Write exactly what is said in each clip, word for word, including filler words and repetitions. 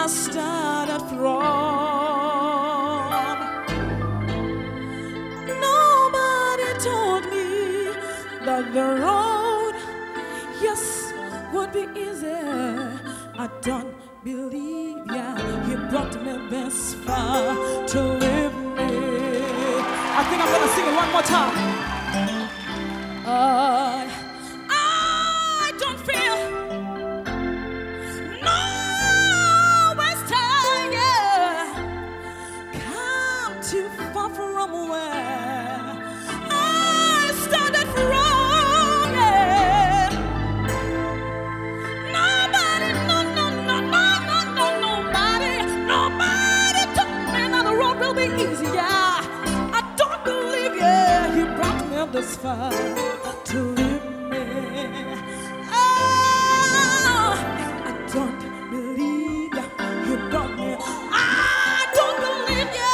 started from. Nobody told me that the road, yes, would be easy. I don't believe ya. He brought me this far to leave me. I think I'm gonna sing it one more time. Uh, I don't feel no waste time, yeah. Come too far from where I started from, yeah. Nobody, no, no, no, no, no, no, nobody, nobody told me that the road will be easy, yeah. I don't believe, yeah, you brought me this far to leave me. Oh, I don't believe ya. You brought me. I don't believe ya.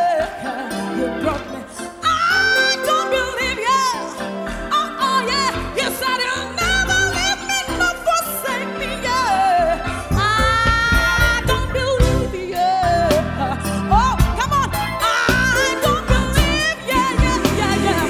You brought me. I don't believe ya. Oh, oh yeah. You said you'll never leave me nor forsake me, yeah. I don't believe ya. Oh, come on. I don't believe ya, yeah, yeah, yeah.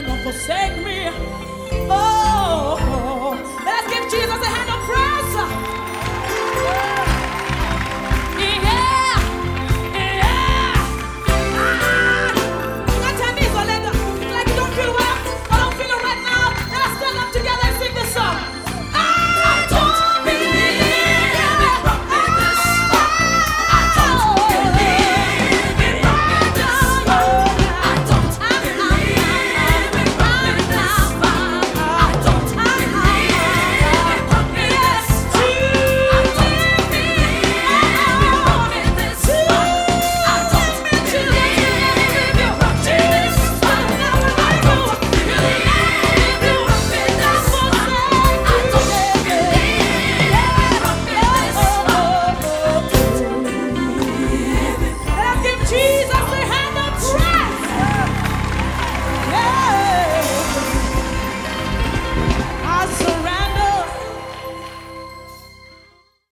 Forsake me. Oh, let's give Jesus a hand of praise.